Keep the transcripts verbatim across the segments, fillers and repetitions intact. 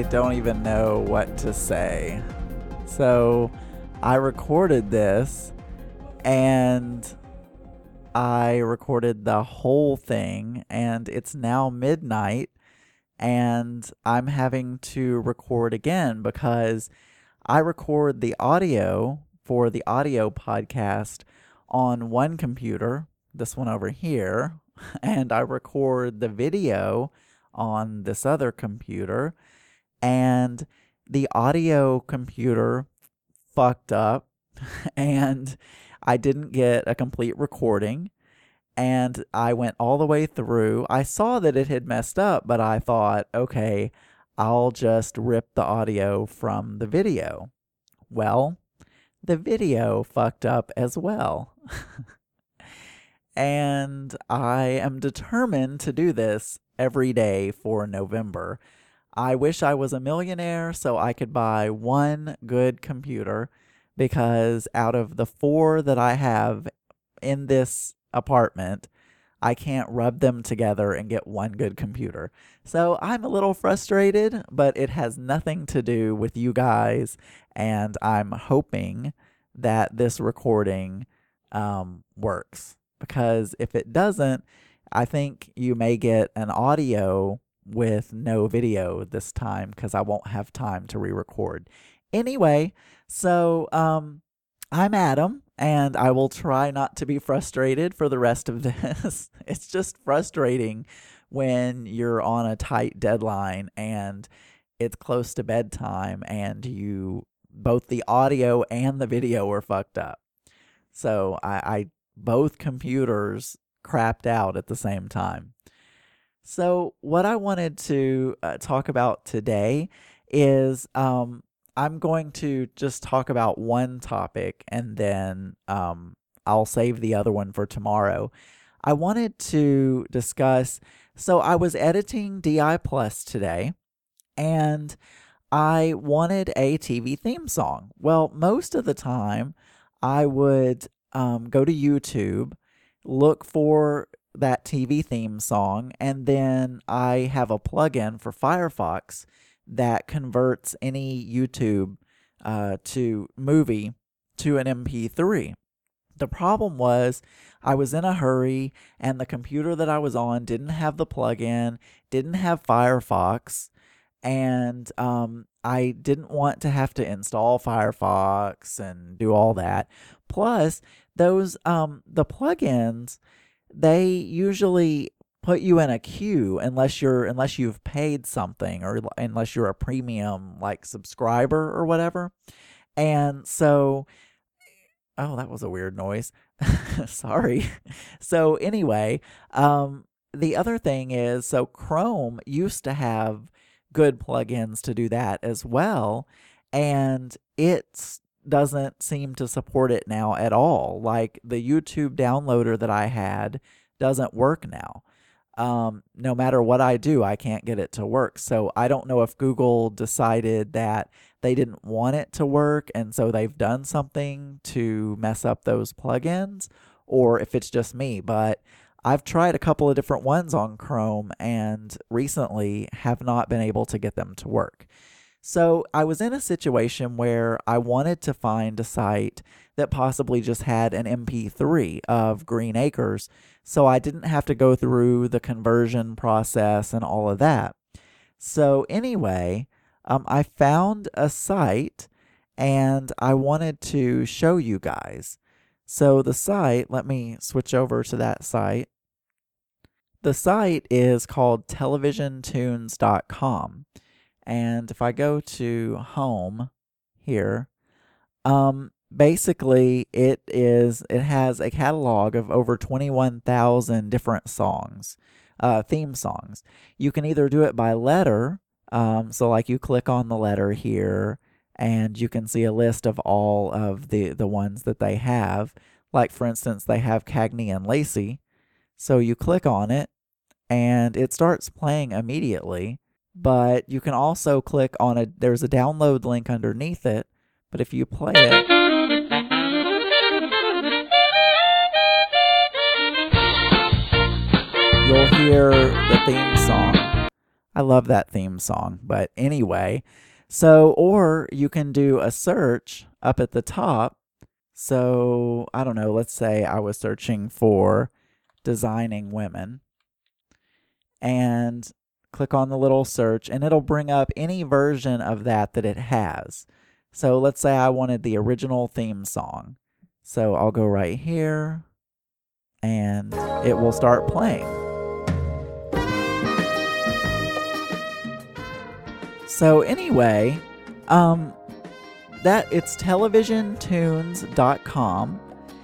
I don't even know what to say. So I recorded this and I recorded the whole thing, and it's now midnight and I'm having to record again because I record the audio for the audio podcast on one computer, this one over here, and I record the video on this other computer, and the audio computer fucked up and I didn't get a complete recording. And I went all the way through. I saw that it had messed up, but I thought, okay, I'll just rip the audio from the video. Well, the video fucked up as well. And I am determined to do this every day for November. I wish I was a millionaire so I could buy one good computer, because out of the four that I have in this apartment, I can't rub them together and get one good computer. So I'm a little frustrated, but it has nothing to do with you guys, and I'm hoping that this recording um, works. Because if it doesn't, I think you may get an audio with no video this time, because I won't have time to re-record. Anyway, so um, I'm Adam, and I will try not to be frustrated for the rest of this. It's just frustrating when you're on a tight deadline and it's close to bedtime and you both the audio and the video are fucked up. So I, I both computers crapped out at the same time. So what I wanted to uh, talk about today is um, I'm going to just talk about one topic, and then um, I'll save the other one for tomorrow. I wanted to discuss, so I was editing D I Plus today, and I wanted a T V theme song. Well, most of the time, I would um, go to YouTube, look for that T V theme song, and then I have a plugin for Firefox that converts any YouTube uh, to movie to an M P three. The problem was I was in a hurry, and the computer that I was on didn't have the plugin, didn't have Firefox, and um, I didn't want to have to install Firefox and do all that. Plus, those um, the plugins, they usually put you in a queue unless you're unless you've paid something, or unless you're a premium like subscriber or whatever. And so, oh, that was a weird noise. Sorry. So anyway, um, the other thing is, so Chrome used to have good plugins to do that as well, and it doesn't seem to support it now at all. Like the YouTube downloader that I had doesn't work now. Um, no matter what I do, I can't get it to work. So I don't know if Google decided that they didn't want it to work, and so they've done something to mess up those plugins, or if it's just me. But I've tried a couple of different ones on Chrome and recently have not been able to get them to work. So I was in a situation where I wanted to find a site that possibly just had an M P three of Green Acres, so I didn't have to go through the conversion process and all of that. So anyway, um, I found a site, and I wanted to show you guys. So the site, let me switch over to that site. The site is called television tunes dot com. And if I go to home here, um, basically it is, it has a catalog of over twenty-one thousand different songs, uh, theme songs. You can either do it by letter. Um, so like you click on the letter here and you can see a list of all of the, the ones that they have. Like for instance, they have Cagney and Lacey. So you click on it and it starts playing immediately. But you can also click on a, there's a download link underneath it, but if you play it, you'll hear the theme song. I I love that theme song. But anyway, so, or you can do a search up at the top. So, I don't know, let's say I was searching for designing women and click on the little search, and it'll bring up any version of that that it has. So let's say I wanted the original theme song. So I'll go right here and it will start playing. So anyway, um, that it's television tunes dot com,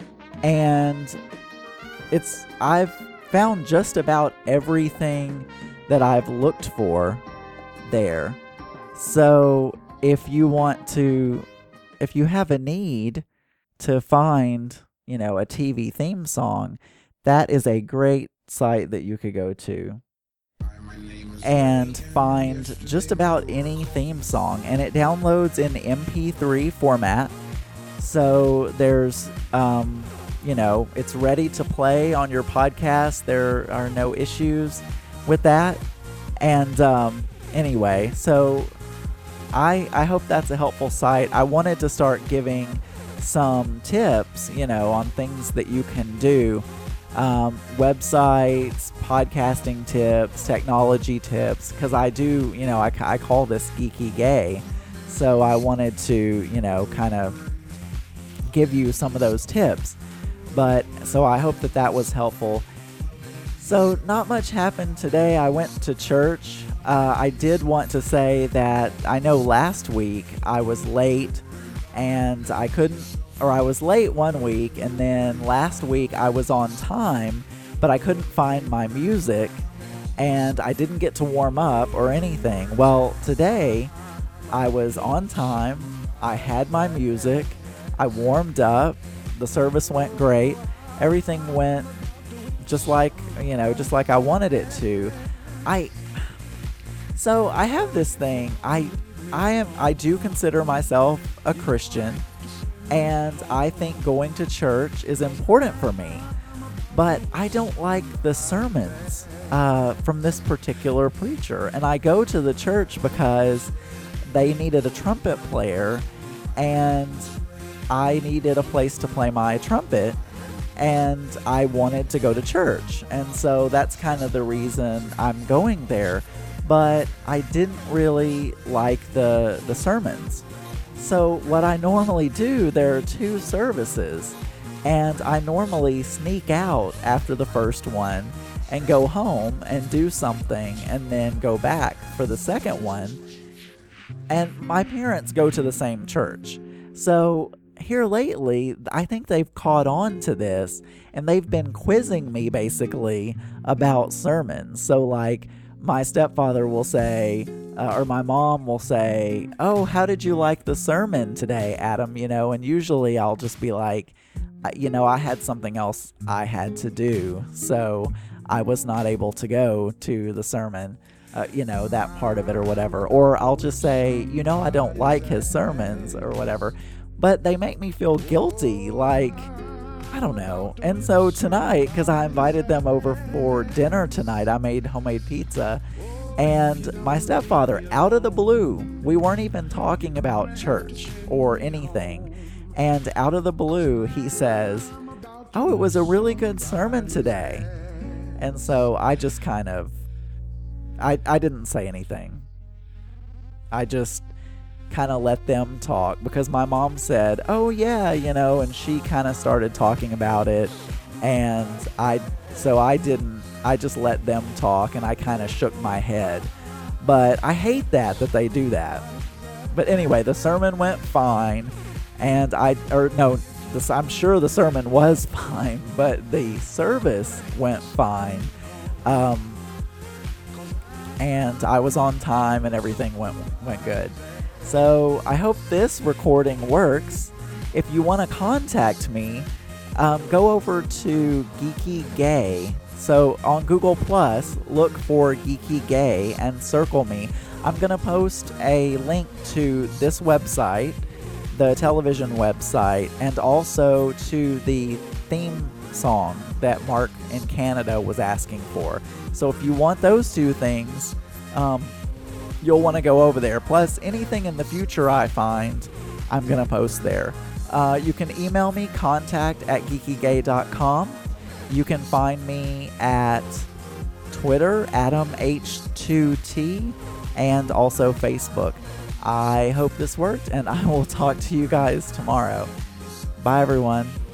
and it's I've found just about everything that I've looked for there. So if you want to, if you have a need to find, you know, a T V theme song, that is a great site that you could go to and find just about any theme song, and it downloads in M P three format. So there's, um, you know, it's ready to play on your podcast. There are no issues with that. And um, anyway, so I I hope that's a helpful site. I wanted to start giving some tips, you know, on things that you can do. Um, websites, podcasting tips, technology tips, because I do, you know, I, I call this Geeky Gay. So I wanted to, you know, kind of give you some of those tips. But so I hope that that was helpful. So not much happened today. I went to church. Uh, I did want to say that I know last week I was late and I couldn't, or I was late one week, and then last week I was on time, but I couldn't find my music and I didn't get to warm up or anything. Well, today I was on time. I had my music. I warmed up. The service went great. Everything went just like, you know, just like I wanted it to. I So I have this thing. I I am I do consider myself a Christian, and I think going to church is important for me. But I don't like the sermons uh, from this particular preacher. And I go to the church because they needed a trumpet player, and I needed a place to play my trumpet, and I wanted to go to church. And so that's kind of the reason I'm going there. But I didn't really like the the sermons. So what I normally do, there are two services, and I normally sneak out after the first one and go home and do something and then go back for the second one. And my parents go to the same church. So here lately, I think they've caught on to this, and they've been quizzing me basically about sermons. So like, my stepfather will say, uh, or my mom will say, "Oh, how did you like the sermon today, Adam?" You know, and usually I'll just be like, you know, I had something else I had to do, so I was not able to go to the sermon, uh, you know, that part of it or whatever. Or I'll just say, you know, I don't like his sermons or whatever. But they make me feel guilty, like, I don't know. And so tonight, because I invited them over for dinner tonight, I made homemade pizza. And my stepfather, out of the blue, we weren't even talking about church or anything. And out of the blue, he says, "Oh, it was a really good sermon today." And so I just kind of, I, I didn't say anything. I just kind of let them talk, because my mom said, "Oh yeah, you know," and she kind of started talking about it, and I so I didn't I just let them talk, and I kind of shook my head. But I hate that that they do that. But anyway, the sermon went fine, and I or no this, I'm sure the sermon was fine, but the service went fine, um and I was on time and everything went went good. So I hope this recording works. If you want to contact me, um, go over to Geeky Gay. So on Google Plus, look for Geeky Gay and circle me. I'm going to post a link to this website, the television website, and also to the theme song that Mark in Canada was asking for. So if you want those two things, um, you'll want to go over there. Plus, anything in the future I find, I'm going to post there. Uh, you can email me, contact at geeky gay dot com. You can find me at Twitter, Adam H two T, and also Facebook. I hope this worked, and I will talk to you guys tomorrow. Bye, everyone.